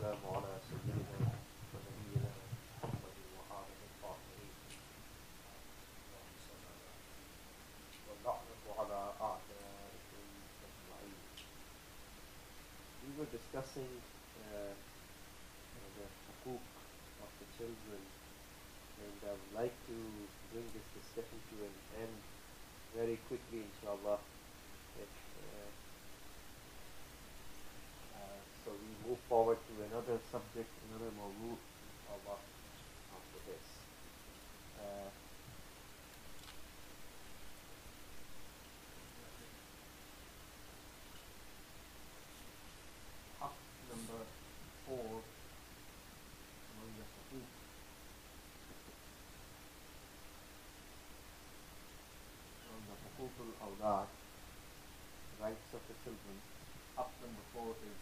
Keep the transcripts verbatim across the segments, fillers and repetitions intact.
والسلام على سيدنا ونبينا محمد وآله الطاهرين واللعنة على أعدائهم أجمعين. We were discussing uh, the hukuk of the children, and I would like to bring this discussion to an end very quickly, inshallah. If, uh, uh, so we move forward to another subject, another mawdu, inshallah, after this. Uh, haq number four among the hukuk on the hukuk al-awlad, rights of the children. Haq number four is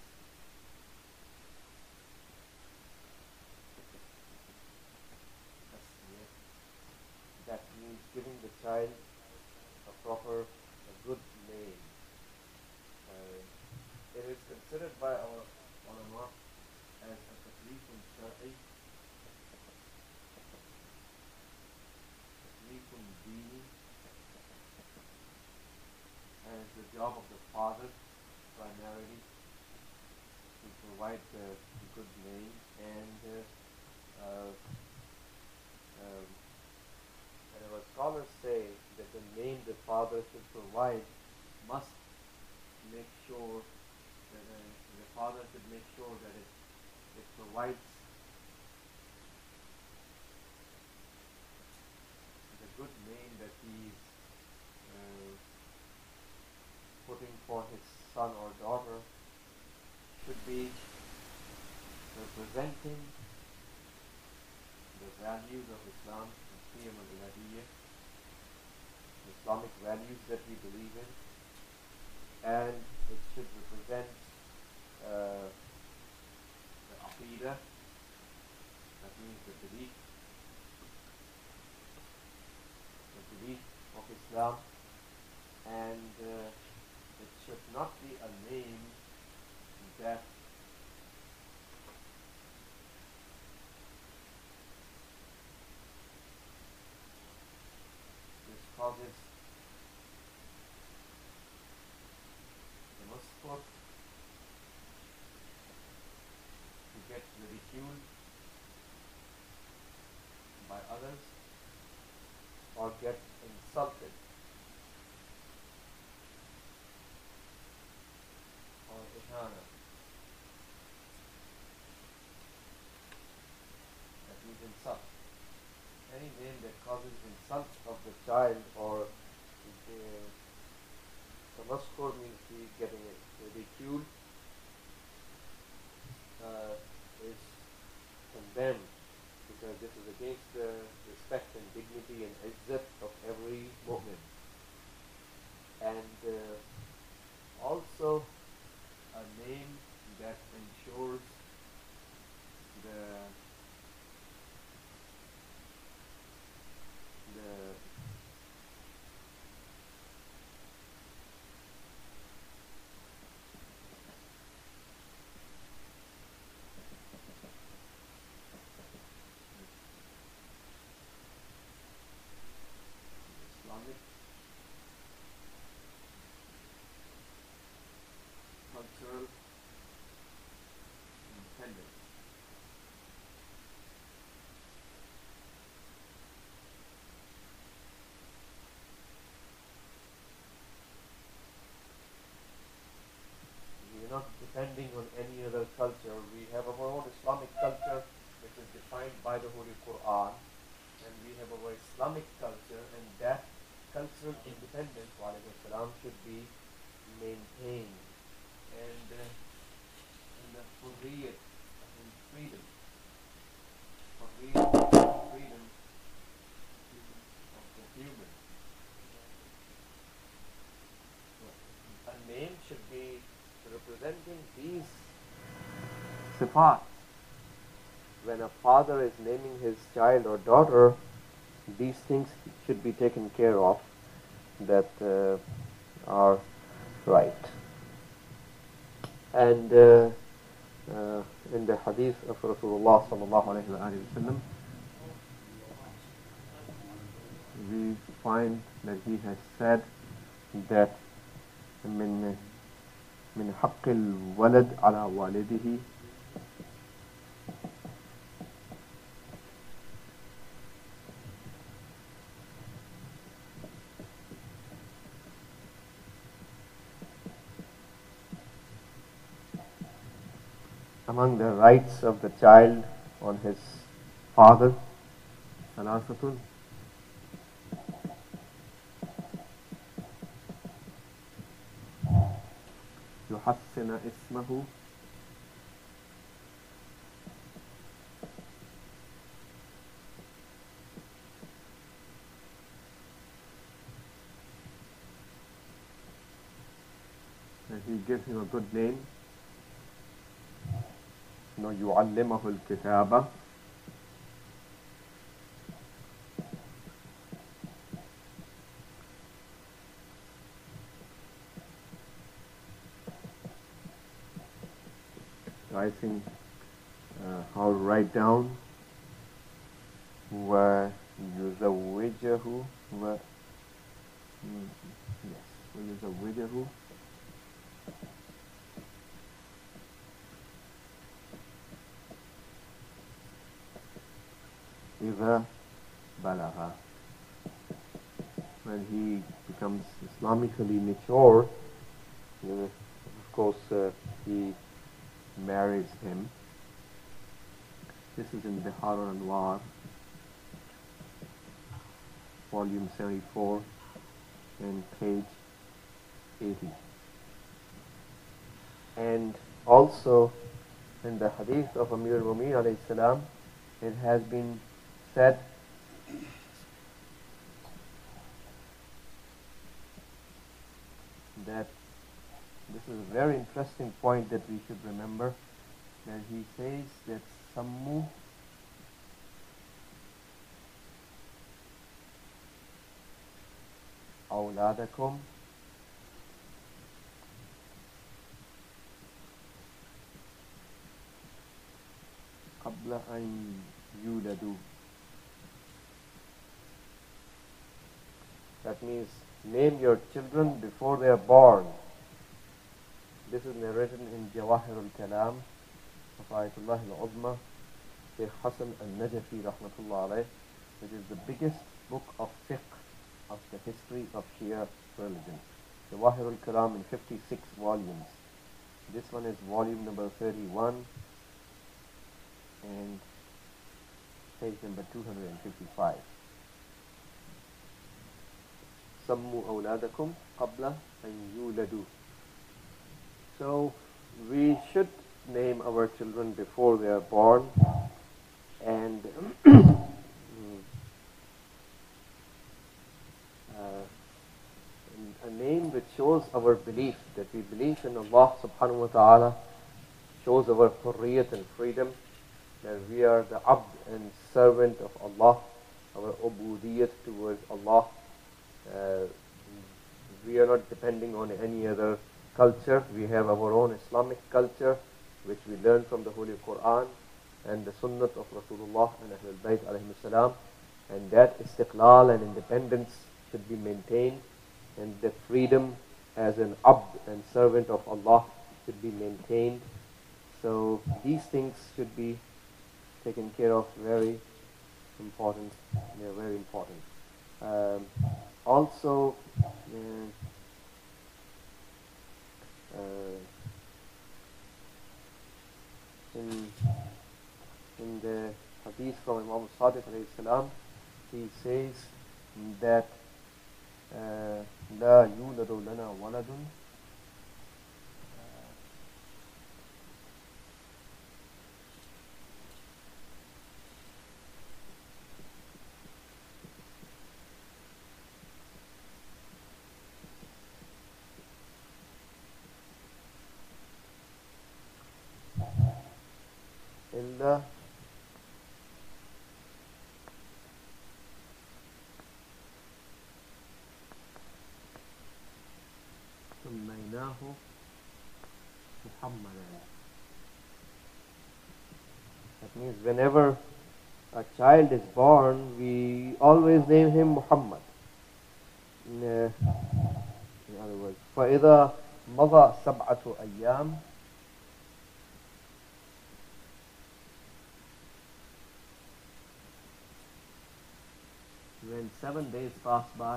that means giving the child a proper, a good name. Uh, it is considered by our ulama as a taklifun shar'i, taklifun dini, as the job of the father primarily to provide the good name, and uh, uh, um, and our scholars say that the name the father should provide must make sure that uh, the father should make sure that it, it provides the good name that he's uh, putting for his son or daughter should be representing the values of Islam, Qiyam al-Ilahiyyah, the Islamic values that we believe in, and it should represent uh, the Aqidah, that means the belief, the belief of Islam, and uh, it should not be a name that this causes the Muslim to get ridiculed by others or get insulted or ihana. That means insult. Any name that causes insult of the child, or uh, tamaskur means he getting ridiculed, uh, is condemned, because this is against the respect and dignity and izzat of every mu'min. And uh, also a name that ensures the the Islamic cultural independence. We are not depending on any other culture. We have our own Islamic culture, which is defined by the Holy Quran, and we have our Islamic culture, and that cultural independence, walaikum salam, should be maintained. And uh, in the hurriyat and freedom, hurriyat and freedom of the human. A name should be representing these sifat. When a father is naming his child or daughter, these things should be taken care of that uh, are right. And uh, uh, in the hadith of Rasulullah sallallahu alayhi wa sallam, we find that he has said that من من حق الولد على والده among the rights of the child on his father, ثلاثة يحسن اسمه that he gives him a good name. No, يعلمه الكتابة So I think uh, how to write down ويزوجه و mm, yes ويزوجه إذا بلغ, when he becomes Islamically mature, you know, of course uh, he marries him. This is in Bihar al-Anwar, volume seventy-four and page eighty. And also in the hadith of Amir al-Mu'minin alayhi salam, it has been said that this is a very interesting point that we should remember, that he says that Sammu أولادكم قبل أن يولدوا. That means name your children before they are born. This is narrated in Jawahir al-Kalam of Ayatullah al-Uzma, Shaykh Hassan al-Najafi rahmatullah alayh, which is the biggest book of fiqh of the history of Shia religion. Jawahir al-Kalam in fifty-six volumes. This one is volume number thirty-one and page number two hundred fifty-five. Sammu awladakum qabla an yuladu. So we should name our children before they are born, and uh, a name which shows our belief, that we believe in Allah subhanahu wa ta'ala, shows our hurriyat and freedom, that we are the abd and servant of Allah, our ubudiyat towards Allah. Uh, we are not depending on any other culture. We have our own Islamic culture, which we learn from the Holy Quran and the Sunnah of Rasulullah and Ahlul Bayt alayhim salam, and that istiqlal and independence should be maintained, and the freedom as an abd and servant of Allah should be maintained. So these things should be taken care of. Very important. They are very important. Um, also, uh, uh, in in the hadith from Imam Sadiq alayhi salam, he says that لا يولد لنا ولد إلا سميناه محمدا. That means whenever a child is born, we always name him Muhammad. In, uh, in other words, فَإِذَا مَضَى سَبْعَةُ أَيَّامٍ, when seven days pass by,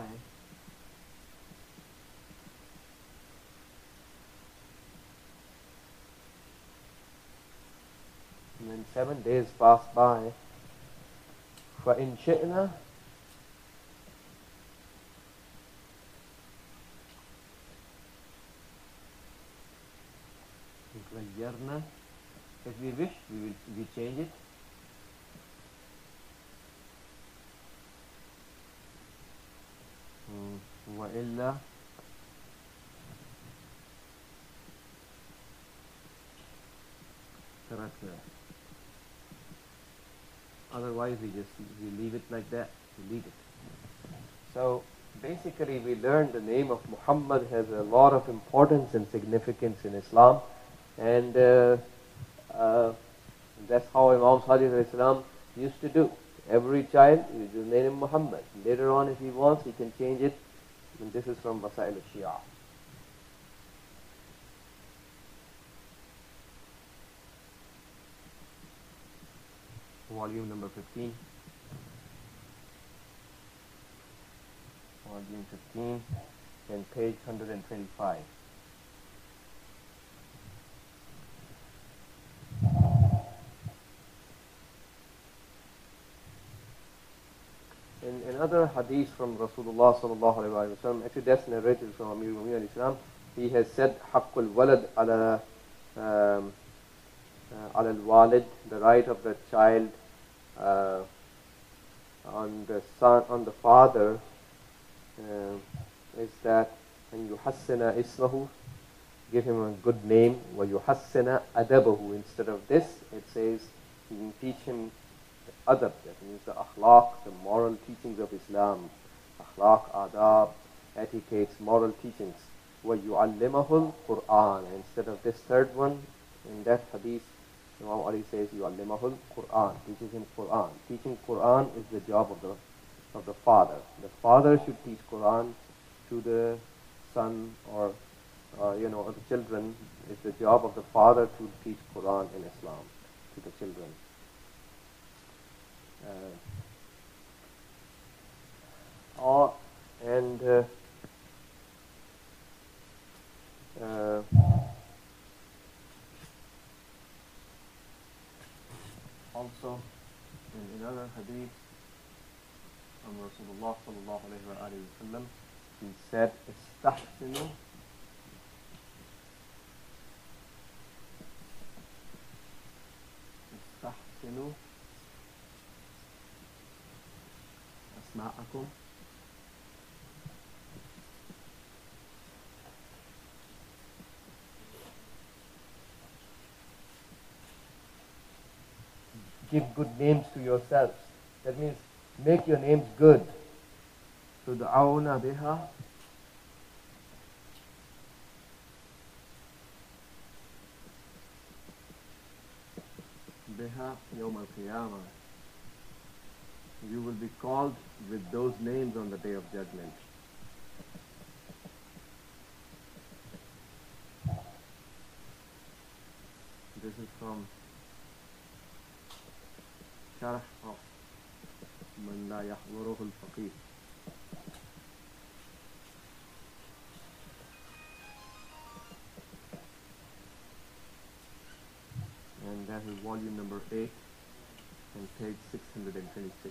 when seven days pass by, فَإِنْ شِئْنَا غَيَّرْنَا, if we wish, we will we change it. وَإِلَّا تَرَكْنَا. Otherwise, we just we leave it like that. We leave it. So basically, we learned the name of Muhammad has a lot of importance and significance in Islam, and uh, uh, that's how Imam Sadiq alayhi salam used to do. Every child, you just name him Muhammad. Later on, if he wants, he can change it. And this is from Wasail al-Shia. Volume number fifteen. Volume fifteen and page one hundred twenty-five. In another hadith from Rasulullah sallallahu alayhi wa sallam, actually that's narrated from Amir al-Mu'minin alayhi salam, he has said, حَقُّ الْوَلَدْ عَلَى um, uh, على الوالد, the right of the child uh, on the son, on the father, uh, is that أن يحسن اسمه, give him a good name, ويحسن أدبه. Instead of this, it says you can teach him adab, that means the akhlaq, the moral teachings of Islam, akhlaq, adab, etiquettes, moral teachings. وَيُعَلِّمَهُ الْقُرْآنَ. Instead of this third one, in that hadith, Imam Ali says, يُعَلِّمَهُ الْقُرْآنَ, teaches him Quran. Teaching Quran is the job of the of the father. The father should teach Quran to the son, or uh, you know, the children. It's the job of the father to teach Quran in Islam to the children. Uh, or, and uh, uh, also in another hadith from Rasulullah sallallahu alayhi wa sallam, he said, "Istahsinu istahsinu asma'akum." Give good names to yourselves. That means make your names good. Tud'auna biha biha yawm al-qiyamah. You will be called with those names on the day of judgment. This is from Sharh of Man La Yahwaruhu al-Faqih. And that is volume number eight and page six hundred twenty-six.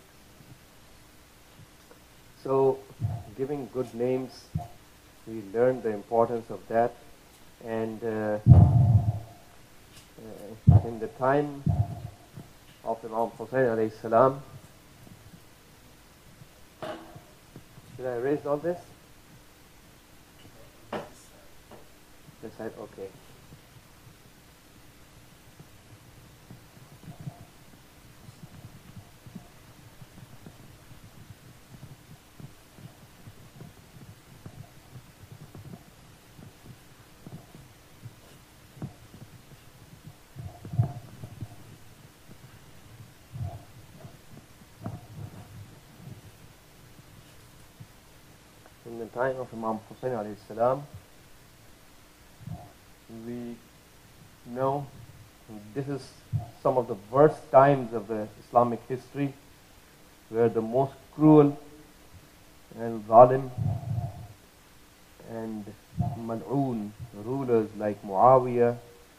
So, giving good names, we learned the importance of that. And uh, uh, in the time of Imam Hussain alayhi salam, should I erase all this? This side, okay. in the time of Imam Hussein alayhi salam, we know this is some of the worst times of the Islamic history, where the most cruel and zalim and mal'oon rulers like Muawiyah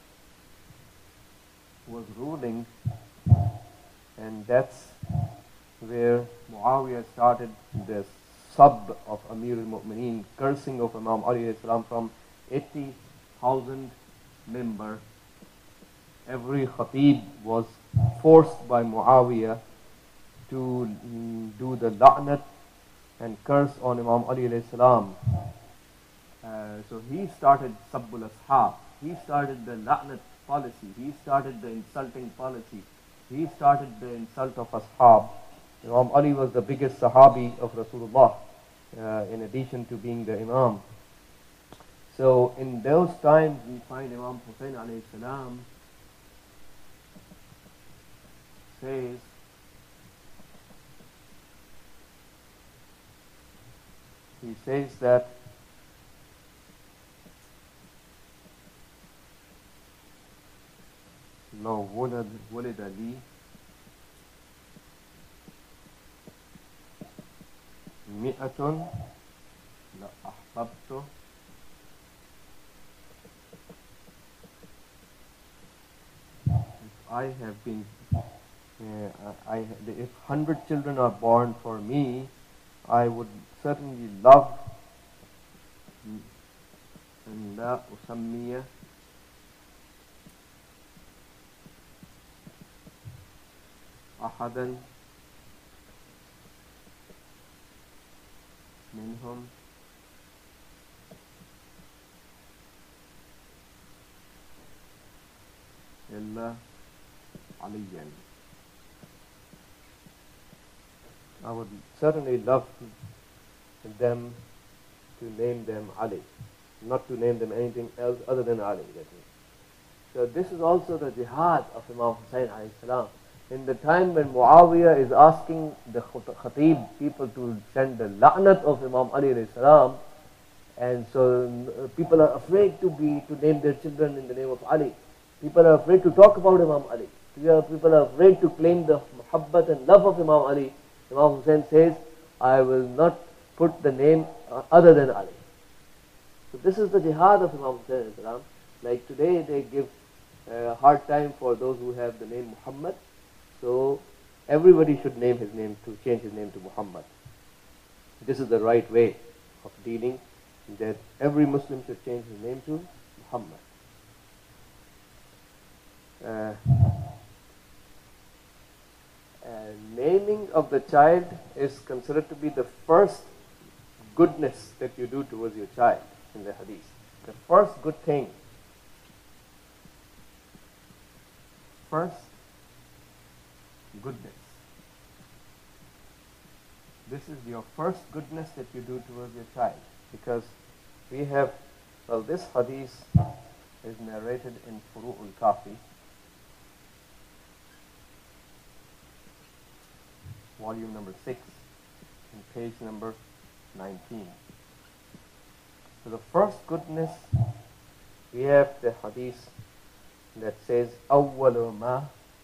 was ruling, and that's where Muawiyah started the sub of Amir al-Mu'mineen, cursing of Imam Ali alayhi salam from eighty thousand member. Every khatib was forced by Muawiyah to mm, do the la'nat and curse on Imam Ali alayhi salam. Uh, so he started Sabbul Ashab. He started the la'nat policy. He started the insulting policy. He started the insult of Ashab. Imam Ali was the biggest Sahabi of Rasulullah, uh, in addition to being the Imam. So in those times we find Imam Hussein alayhi salam says, he says that لو ولد ولد لي مئة لأحببت if I have been uh, I, if hundred children are born for me, I would certainly love أن لا أسمي أحدا منهم إلا عليا. I would certainly love them to name them Ali, not to name them anything else other than Ali. That is. So this is also the jihad of Imam Hussein alayhi salam. In the time when Muawiyah is asking the khatib people to send the la'nat of Imam Ali alayhi salam, and so uh, people are afraid to be to name their children in the name of Ali. People are afraid to talk about Imam Ali. People are afraid to claim the muhabbat and love of Imam Ali. Imam Hussein says, I will not put the name uh, other than Ali. So this is the jihad of Imam Hussein alayhi salam. Like today they give a hard time for those who have the name Muhammad. So everybody should name his name to change his name to Muhammad. This is the right way of dealing, that every Muslim should change his name to Muhammad. Uh, uh, naming of the child is considered to be the first goodness that you do towards your child in the hadith. The first good thing. First goodness. This is your first goodness that you do towards your child, because we have, well, this hadith is narrated in Furu'ul Kafi, volume number six, and page number nineteen. So the first goodness, we have the hadith that says, أول ما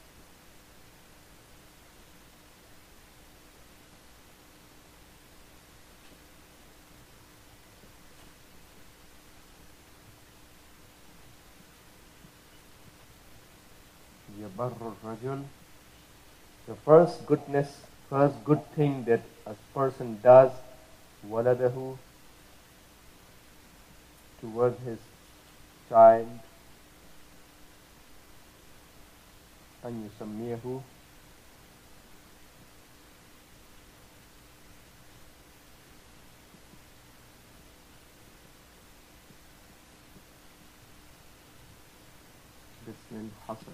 يبر الرجل. The first goodness, first good thing that a person does, ولده, towards his child, أن يسميه باسم حسن.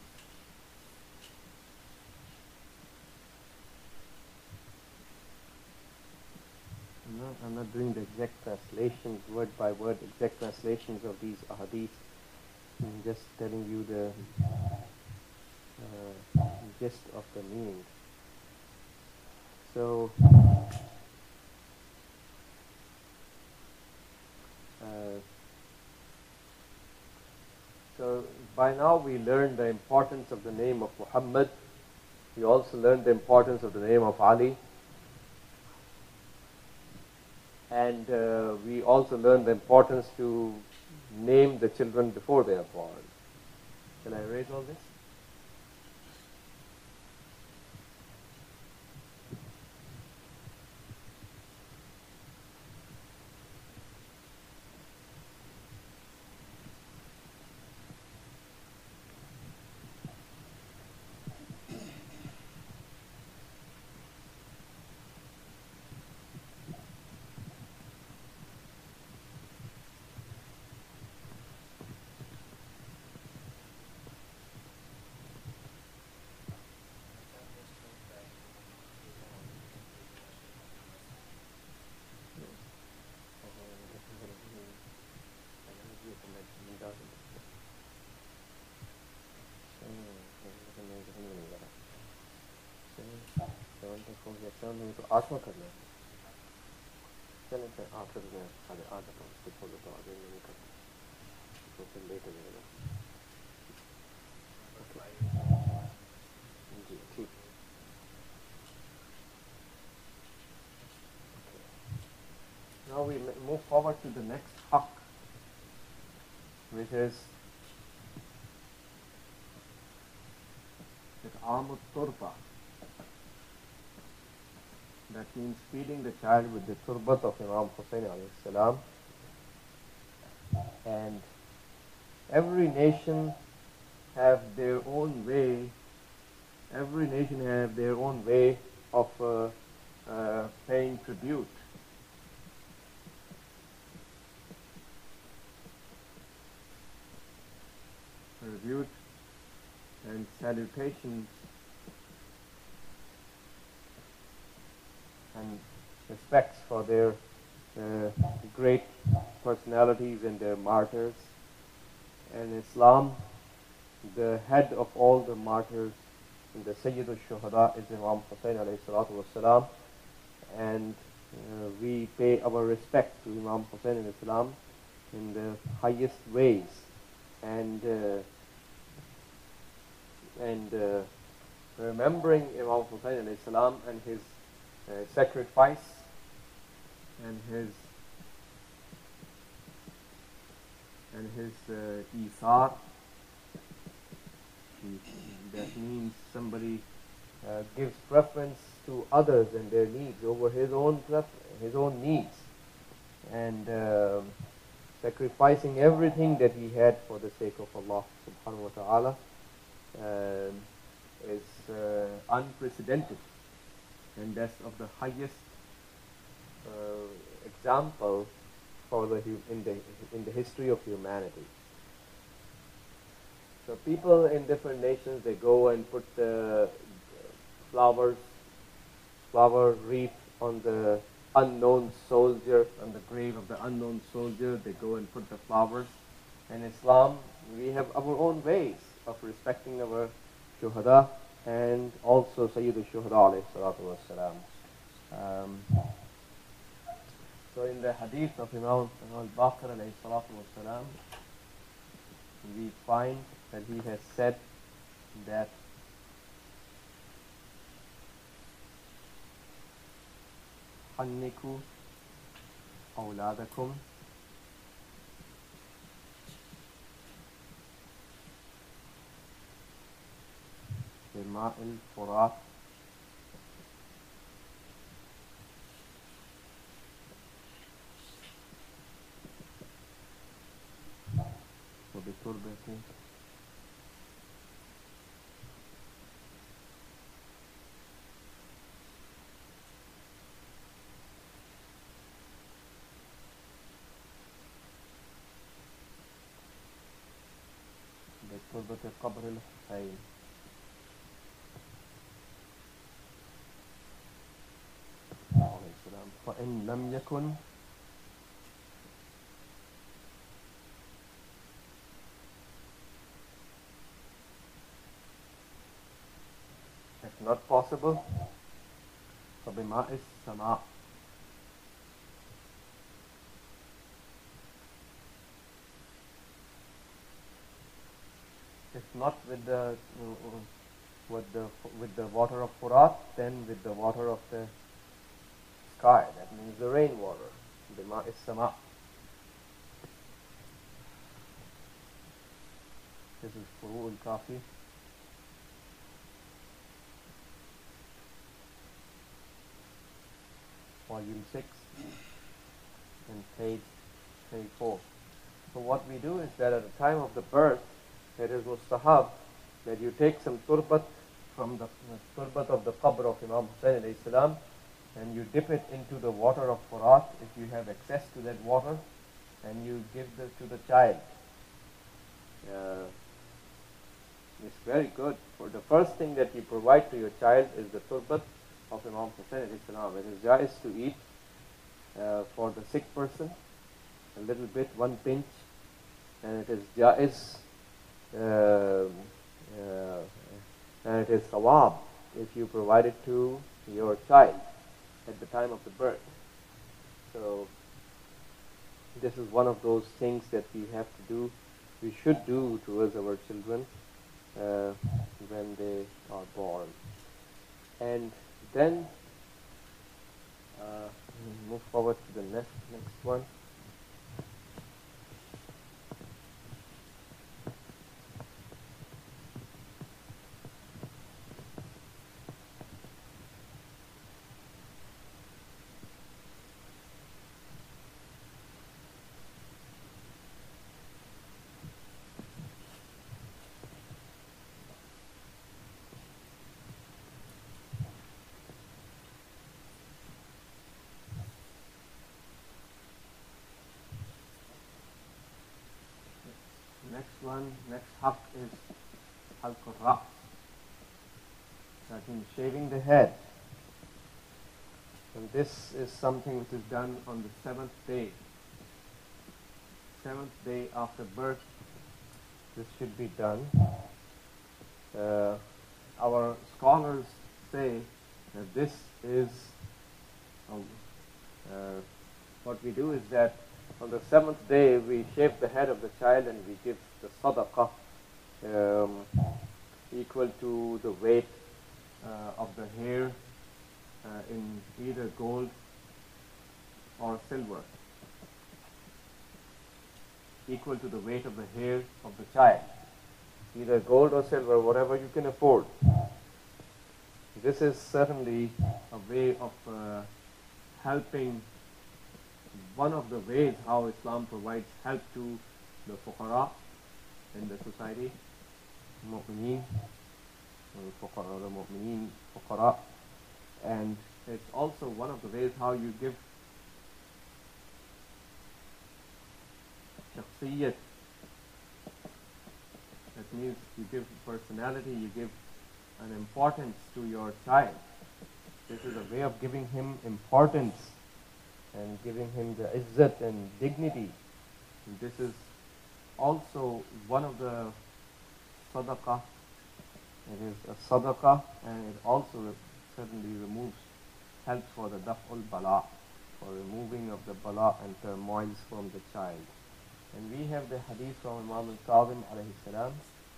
I'm not, I'm not doing the exact translations, word by word, exact translations of these ahadith. I'm just telling you the uh, gist of the meaning. So, by now we learned the importance of the name of Muhammad. We also learned the importance of the name of Ali. And uh, we also learned the importance to name the children before they are born. Can I erase all this? तो आठवां करना है चलें फिर आखिर में साढ़े आठ तक उसको छोड़ो तो आगे नहीं करना तो फिर लेट हो जाएगा जी ठीक Now we move forward to the next haq, which is It'am al-Turba. That means feeding the child with the turbat of Imam Hussain alayhi salam. And every nation have their own way, every nation have their own way of uh, uh, paying tribute. Tribute and salutations and respects for their uh, great personalities and their martyrs. And Islam, the head of all the martyrs, and the Sayyid al-Shuhada is Imam Hussain alayhi salatu wassalam. And uh, we pay our respect to Imam Hussain in Islam in the highest ways. And uh, and uh, remembering Imam Hussain alayhi salam and his uh, sacrifice and his and his uh, isar, that means somebody uh, gives preference to others and their needs over his own his own needs, and uh, sacrificing everything that he had for the sake of Allah subhanahu wa ta'ala uh, is uh, unprecedented, and that's of the highest uh, example for the in the in the history of humanity. So people in different nations, they go and put the flowers, flower wreath on the unknown soldier, on the grave of the unknown soldier. They go and put the flowers. In Islam, we have our own ways of respecting our shuhada and also Sayyid al-Shuhada alayhi salatu wassalam. Um, so in the hadith of Imam al-Baqir alayhi salatu wassalam, we find that he has said that حنكوا أولادكم بماء الفرات وبتربة بتربة قبر الحسين. فإن لم يكن if not possible فبماء السماء. not with the uh, with the with the water of Furat, then with the water of the sky. That means the rainwater. The ma is sama. This is Furu'ul Kafi. Volume six and page thirty-four. So what we do is that at the time of the birth, it is mustahab that you take some turbat from the, the turbat of the qabr of Imam Hussain alayhi salam, and you dip it into the water of Furat if you have access to that water, and you give this to the child. Uh, it's very good. For the first thing that you provide to your child is the turbat of Imam Hussain alayhi salam. It is jais to eat uh, for the sick person, a little bit, one pinch, and it is jais, uh, uh, and it is sawab if you provide it to your child at the time of the birth. So this is one of those things that we have to do, we should do towards our children uh, when they are born. And then uh, move forward to the next next one. Next one, next haq is halq al-ra's. That means shaving the head. And this is something which is done on the seventh day. Seventh day after birth, this should be done. Uh, our scholars say that this is, um, uh, what we do is that on the seventh day, we shave the head of the child and we give the sadaqah um, equal to the weight uh, of the hair uh, in either gold or silver, equal to the weight of the hair of the child, either gold or silver, whatever you can afford. This is certainly a way of uh, helping. One of the ways how Islam provides help to the fuqara in the society, mu'mineen, fuqara, the mu'mineen, fuqara, and it's also one of the ways how you give shakhsiyat. That means you give personality, you give an importance to your child. This is a way of giving him importance and giving him the izzat and dignity. And this is also one of the sadaqah. It is a sadaqah, and it also re certainly removes, helps for the daf'ul bala, for removing of the bala and turmoils from the child. And we have the hadith from Imam al-Kazim alayhi salam,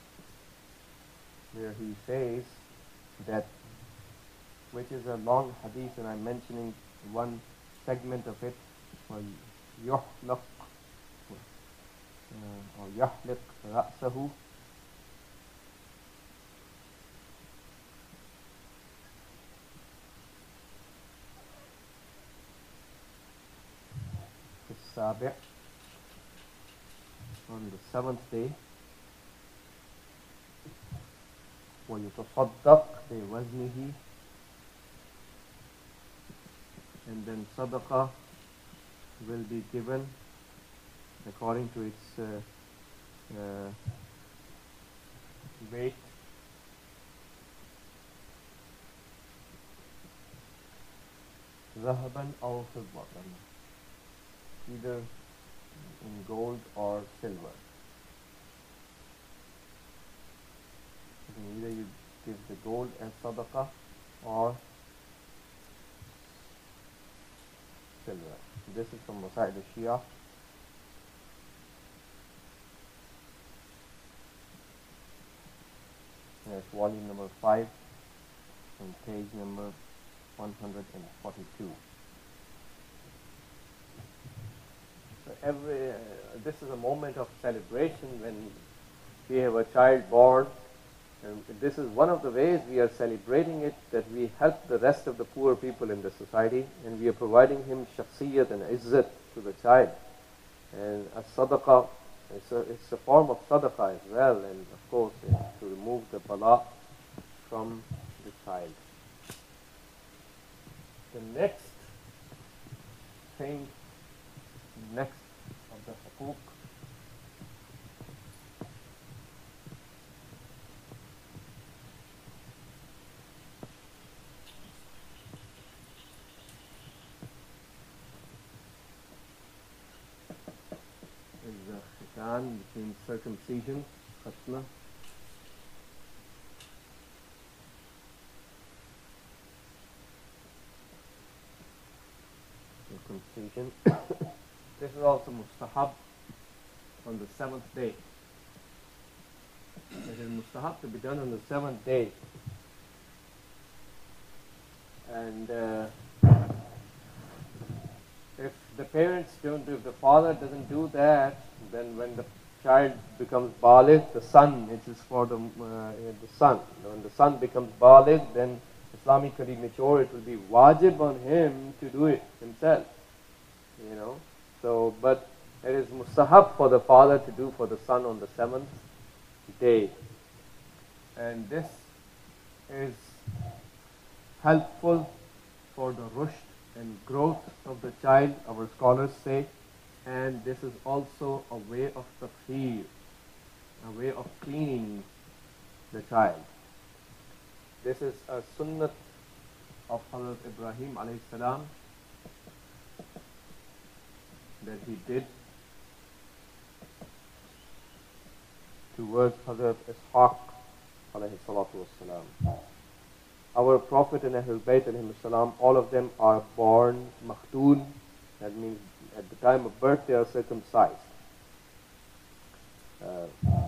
where he says that, which is a long hadith, and I'm mentioning one segment of it, وَيُحْلَقْ or يَحْلِقْ رَأْسَهُ في السابع, on the seventh day, وَيُتَصَدَّقْ بِوَزْنِهِ, and then sadaqah will be given according to its uh, uh, weight. ذهبًا أو فضة, either in gold or silver. Either you give the gold as sadaqah or silver. This is from Masail al-Shia. That's volume number five on page number one hundred forty-two. So every, uh, this is a moment of celebration when we have a child born, and this is one of the ways we are celebrating it, that we help the rest of the poor people in the society, and we are providing him shakhsiyat and izzat to the child. And a sadaqah, it's a, it's a form of sadaqah as well, and of course uh, to remove the bala from the child. The next thing, next of the hukuk, is the khitan, between circumcision, khatna, circumcision. This is also mustahab on the seventh day. It is mustahab to be done on the seventh day. And uh, if the parents don't do, if the father doesn't do that, then when the child becomes baligh, the son, it is for the, uh, the son. When the son becomes baligh, then Islamically mature, it will be wajib on him to do it himself. You know, so, but it is mustahab for the father to do for the son on the seventh day. And this is helpful for the rushd and growth of the child, our scholars say, and this is also a way of tatheer, a way of cleaning the child. This is a sunnat of Hazrat Ibrahim alayhi salam that he did towards Hazrat Ishaq alayhi salatu wassalam. Our Prophet and Ahlul Bayt alayhi salam, all of them are born makhtoon, that means at the time of birth they are circumcised. Uh,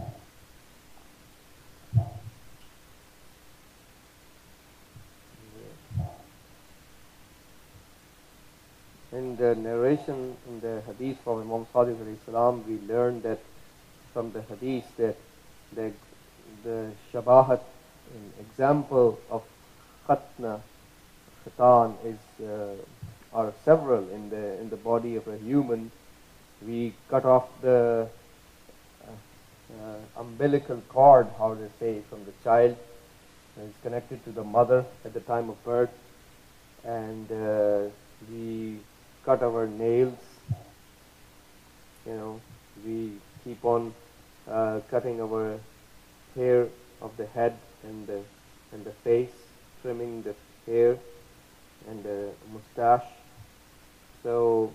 In the narration in the hadith from Imam Sadiq alayhi salam, we learn that from the hadith that the, the shabahat, an example of khatna, khitan, is uh, are several in the in the body of a human. We cut off the uh, uh, umbilical cord, how to say, from the child. It's connected to the mother at the time of birth, and uh, we cut our nails, you know, we keep on uh, cutting our hair of the head and the, and the face, trimming the hair and the mustache. So,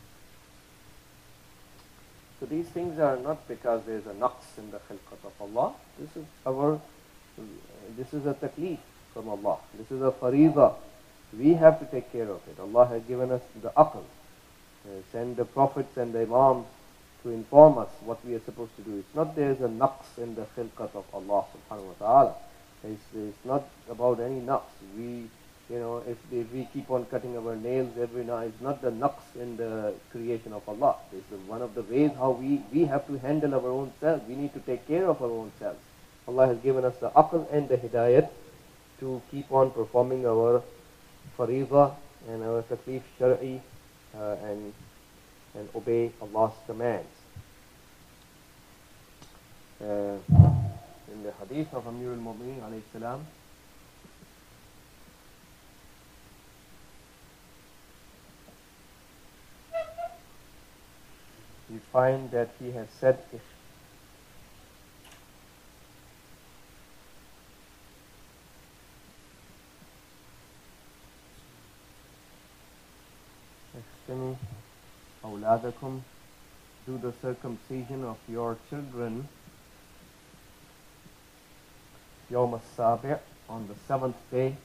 so these things are not because there is a naqs in the khilqat of Allah. This is our, this is a taklif from Allah. This is a fariḍa. We have to take care of it. Allah has given us the aql. Uh, send the prophets and the imams to inform us what we are supposed to do. It's not there is a naqs in the khilqat of Allah subhanahu wa ta'ala. It's, it's not about any naqs. We, you know, if, if we keep on cutting our nails every night, it's not the naqs in the creation of Allah. It's the, one of the ways how we, we have to handle our own selves. We need to take care of our own selves. Allah has given us the aql and the hidayat to keep on performing our fariḍa and our taklif shar'i uh, and and obey Allah's commands. Uh, in the hadith of Amir al-Mu'mineen alayhi salam, we find that he has said, if أولادكم, do the circumcision of your children يوم السابع, on the seventh day.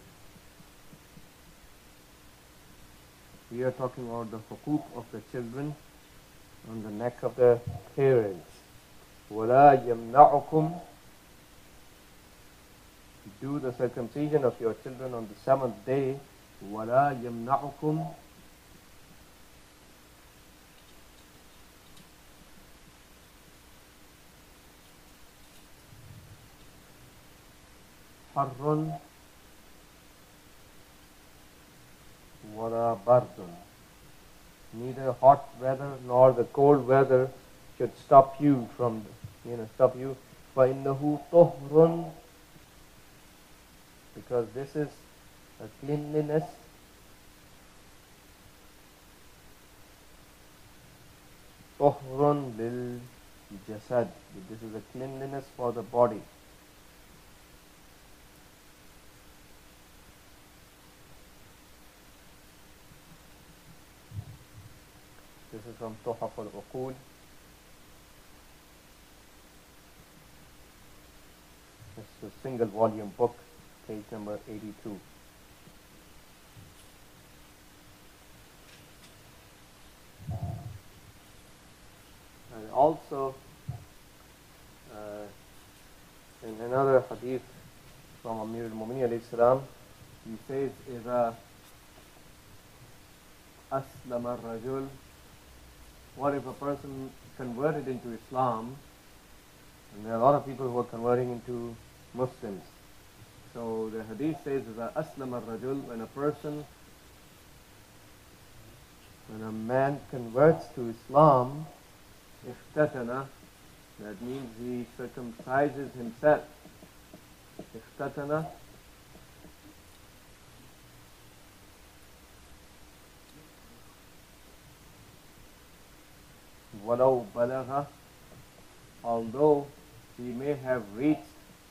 We are talking about the hukuk of the children on the neck of the parents. ولا يمنعكم do the circumcision of your children on the seventh day. وَلَا يَمْنَعُكُمْ حَرٌّ وَلَا بَرْدٌ. Neither hot weather nor the cold weather should stop you from, you know, stop you. فَإِنَّهُ طُهْرٌ, because this is a cleanliness. طُهْرٌ لِلْجَسَدِ, this is a cleanliness for the body. This is from Tuhaf al-Uqul. It's a single volume book, page number eighty-two. And also, uh, in another hadith from Amir al-Mu'minin alayhi salam, he says, إِذَا أَسْلَمَ الرَّجُلُ, what if a person converted into Islam? And there are a lot of people who are converting into Muslims. So the hadith says that أسلم الرجل, when a person, when a man converts to Islam, اختتن, that means he circumcises himself. اختتن, وَلَوْ بَلَغَ, although he may have reached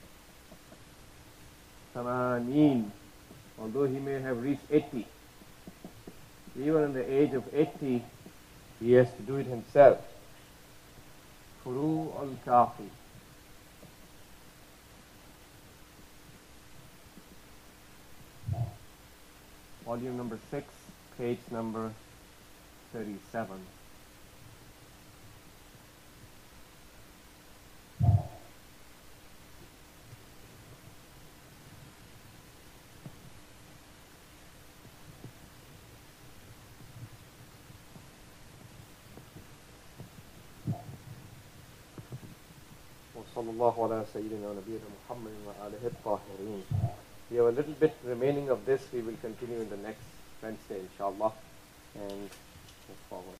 ثمانين, although he may have reached eighty. Even in the age of eighty, he has to do it himself. Furu al-Kafi. Volume number six, page number thirty-seven. وصلى الله على سيدنا ونبينا محمد وآله الطاهرين. We have a little bit remaining of this. We will continue in the next Wednesday, inshallah, and move forward.